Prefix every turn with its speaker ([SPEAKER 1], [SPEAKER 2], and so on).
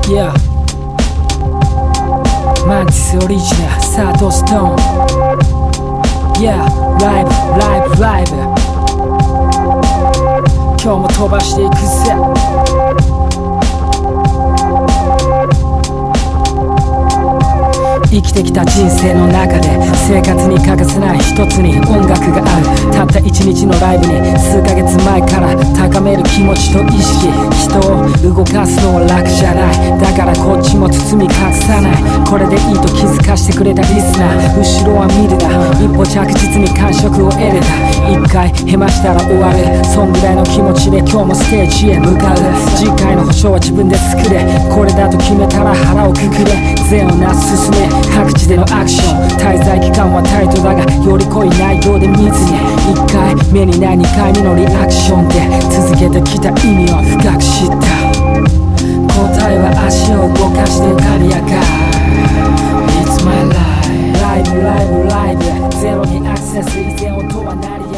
[SPEAKER 1] Yeah マンティスオリジナルサードストーン Yeah ライブ今日も飛ばしていくぜ生きてきた人生の中で生活に欠かせない一つに音楽があるたった一日のライブに数ヶ月前から高める気持ちと意識人を動かすのは楽じゃないだからこっちも包み隠さないこれでいいと気づかしてくれたリスナー後ろは見るな一歩着実に感触を得れた一回へましたら終わるそんぐらいの気持ちで今日もステージへ向かう次回の保証は自分で作れこれだと決めたら腹をくくれ善をなす進め各地でのアクション滞在期間はタイトだがより濃い内容で密に1回目にない2回目のリアクションで続けてきた意味を深く知った答えは足を動かして軽やか It's my life ライブゼロにアクセス以前音は鳴りや